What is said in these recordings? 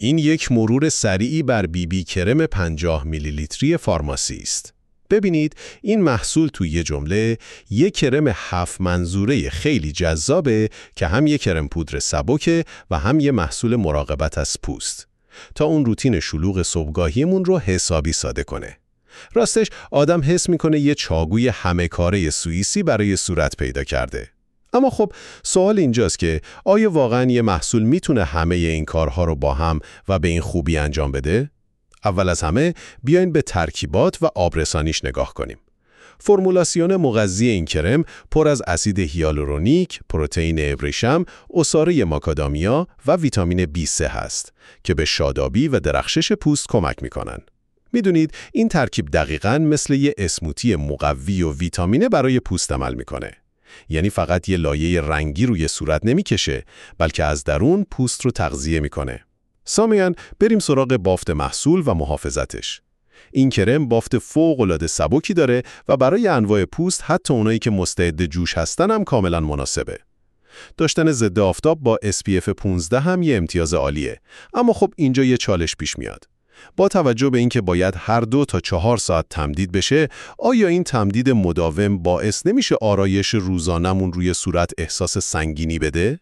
این یک مرور سریعی بر BB کرم 50 میلی لیتری فارماسی است. ببینید این محصول توی یه جمله یک کرم 7 منظوره خیلی جذابه که هم یک کرم پودر سبکه و هم یه محصول مراقبت از پوست تا اون روتین شلوغ صبحگاهیمون رو حسابی ساده کنه. راستش آدم حس میکنه یه چاقوی همه کاره سوئیسی برای صورت پیدا کرده. اما خب سوال اینجاست که آیا واقعاً یه محصول میتونه همه این کارها رو با هم و به این خوبی انجام بده؟ اول از همه بیاین به ترکیبات و آبرسانیش نگاه کنیم. فرمولاسیون مغذی این کرم پر از اسید هیالورونیک، پروتئین ابریشم، عصاره ماکادامیا و ویتامین B3 هست که به شادابی و درخشش پوست کمک میکنن. میدونید این ترکیب دقیقاً مثل یه اسموتی مقوی و ویتامینه برای پوست عمل میکنه. یعنی فقط یه لایه رنگی روی صورت نمیکشه، بلکه از درون پوست رو تغذیه میکنه. سامیان بریم سراغ بافت محصول و محافظتش. این کرم بافت فوق‌العاده سبکی داره و برای انواع پوست حتی اونایی که مستعد جوش هستن هم کاملا مناسبه. داشتن ضد آفتاب با SPF 15 هم یه امتیاز عالیه، اما خب اینجا یه چالش پیش میاد. با توجه به اینکه باید هر 2 تا 4 ساعت تمدید بشه، آیا این تمدید مداوم باعث نمیشه آرایش روزانمون روی صورت احساس سنگینی بده؟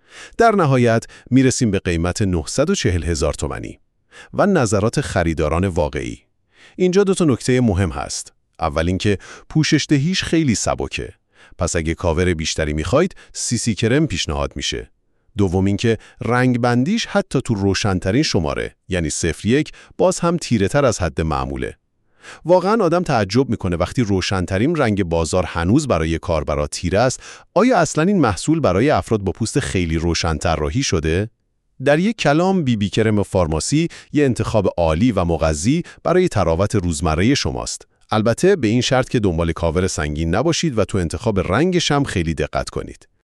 در نهایت میرسیم به قیمت 940,000 تومانی و نظرات خریداران واقعی. اینجا 2 نکته مهم هست. اول اینکه پوشش دهیش خیلی سبکه. پس اگه کاور بیشتری میخواید، CC کرم پیشنهاد میشه. دوم اینکه رنگ بندیش حتی تو روشن‌ترین شماره، یعنی 01، باز هم تیره تر از حد معموله. واقعا آدم تعجب میکنه وقتی روشن‌ترین رنگ بازار هنوز برای کاربرا تیره است. آیا اصلا این محصول برای افراد با پوست خیلی روشن طراحی شده؟ در یک کلام BB کرم فارماسی یه انتخاب عالی و مغذی برای تراوت روزمره شماست. البته به این شرط که دنبال کاور سنگین نباشید و تو انتخاب رنگش هم خیلی دقت کنید.